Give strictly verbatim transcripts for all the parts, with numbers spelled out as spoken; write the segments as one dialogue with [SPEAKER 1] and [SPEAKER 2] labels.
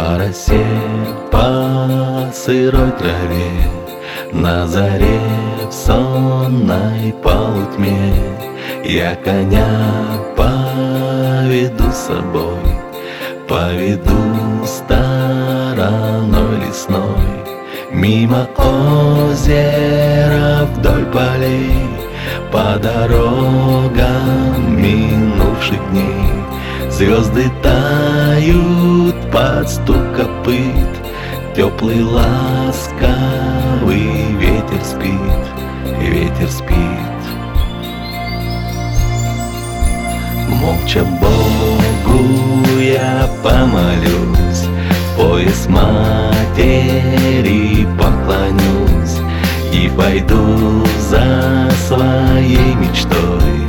[SPEAKER 1] По росе, по сырой траве, на заре в сонной полутьме я коня поведу с собой, поведу стороной лесной, мимо озера вдоль полей, по дорогам минувших дней. Звезды тают под стук копыт, теплый ласковый ветер спит, ветер спит. Молча Богу я помолюсь, в пояс матери поклонюсь и пойду за своей мечтой,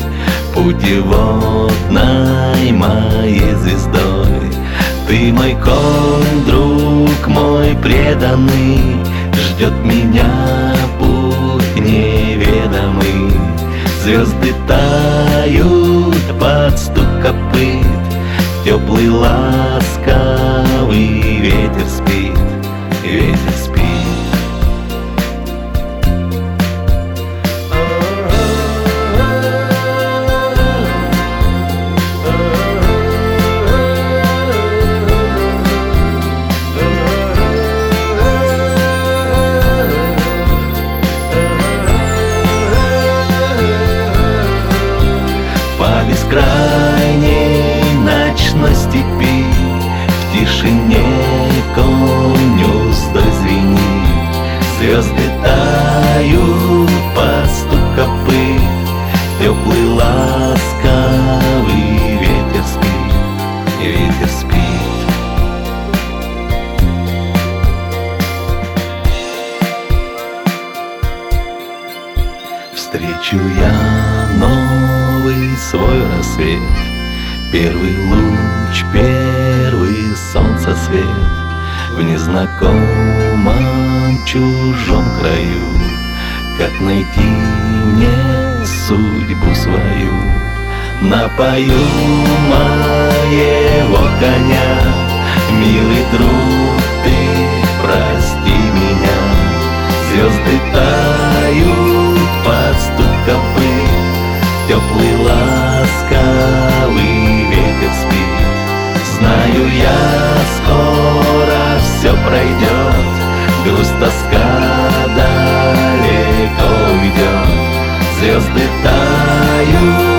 [SPEAKER 1] путеводной моей звездой. Ты мой конь, друг мой преданный, ждет меня путь неведомый. Звезды тают под стук копыт, теплый ласковый ветер спит, ветер спит. По бескрайней ночной степи, в тишине конь уздой звенит. Звезды тают под стук копыт, теплый ласковый ветер спит, ветер спит. Встречу я новый свой рассвет, первый луч, первый солнцесвет в незнакомом чужом краю. Как найти мне судьбу свою? Напою моего коня, милый друг, ты прости меня. Звезды тают под стук копыт, теплый ласковый ветер спит. Знаю я, скоро все пройдет, грусть, тоска далеко уйдет. Звезды тают